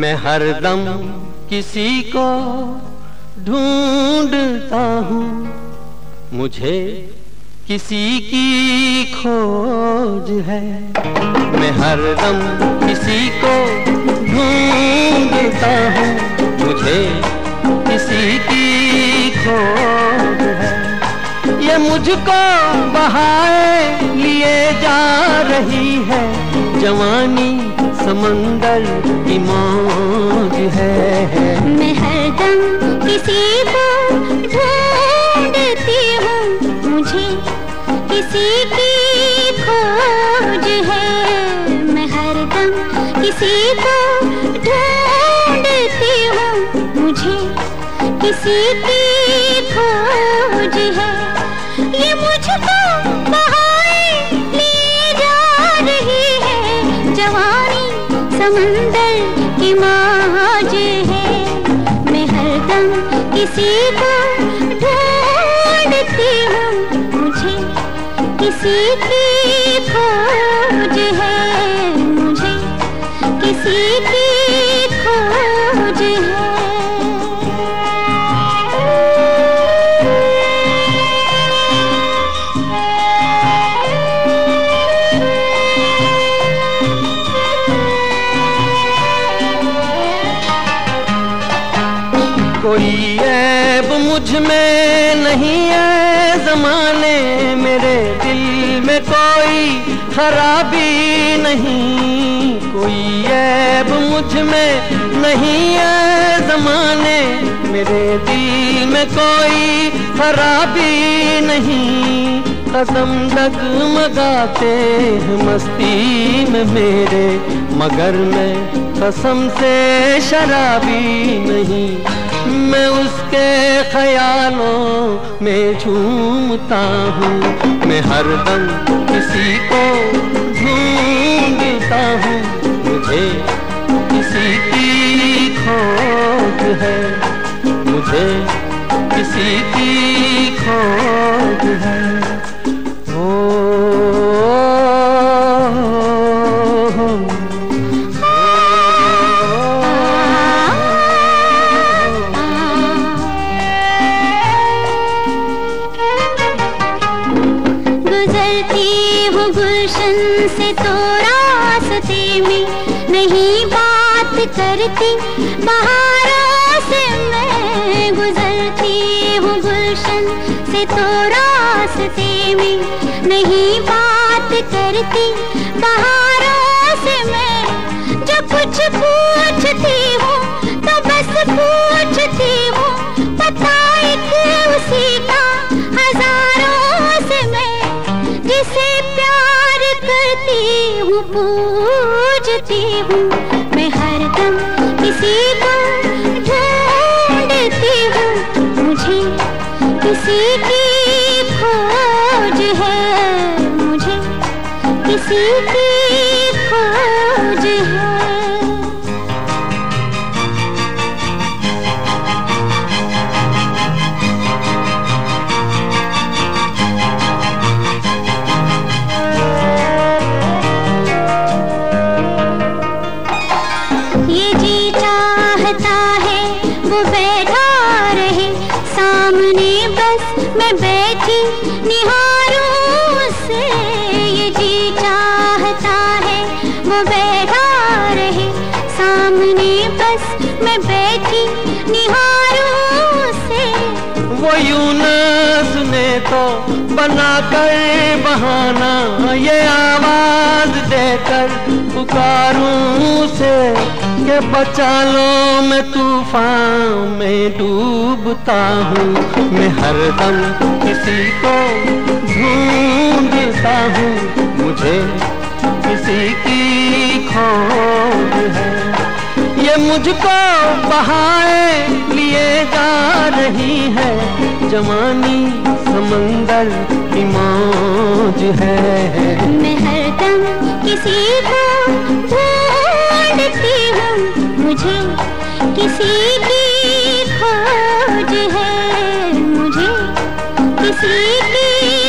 मैं हरदम किसी को ढूंढता हूँ, मुझे किसी की खोज है। मैं हरदम किसी को ढूंढता हूँ, मुझे किसी की खोज है। ये मुझको बहाए लिए जा रही है, जवानी समंदर की मौज है। मैं हरदम किसी को ढूंढती हूँ, मुझे किसी की खोज है। मैं हरदम किसी को ढूंढती हूँ, मुझे किसी की खोज है। ये मुझको बहाए लिए जा रही है, जवानी समंदर की मौज है। मैं हरदम किसी को ढूंढती हूँ, मुझे किसी की खोज है। मुझे किसी की खोज है। कोई ऐब मुझ में नहीं है ज़माने, मेरे दिल में कोई खराबी नहीं। कोई ऐब मुझ में नहीं है ज़माने, मेरे दिल में कोई खराबी नहीं। कसम डगमगाते हैं मस्ती में मेरे, मगर मैं कसम से शराबी नहीं। मैं उसके ख्यालों में झूमता हूँ, मैं हरदम किसी को ढूंढता हूँ, मुझे किसी की खोज है। मुझे किसी की खोज है। गुलशन से तो रास्ते में नहीं बात करती, बहारों से मैं गुजरती हूँ। गुलशन से तो रास्ते में नहीं बात करती, बहारों से मैं जो कुछ पूछती हूँ तो बस पूछती हूँ, पता एक उसी का हजारों से मैं जिसे प्यार करती हूँ पूजती हूँ। मैं हरदम किसी को ढूंढती हूँ, मुझे किसी की खोज है। मुझे किसी की खोज है। ये जी चाहता है वो बैठा रहे सामने, बस मैं बैठी निहारूं उसे। ये जी चाहता है वो बैठा रहे सामने, बस मैं बैठी निहारूं उसे। वो यूं न सुने तो बना कर बहाना, ये आवाज देकर पुकारूं उसे कि बचा लो मैं तूफान में डूबता हूँ। मैं हरदम किसी को ढूंढता हूँ, मुझे किसी की खोज है। ये मुझको बहाए लिए जा रही है, जवानी समंदर की मौज है। मैं हरदम किसी को ढूंढती हूँ, मुझे किसी की खोज है। मुझे किसी की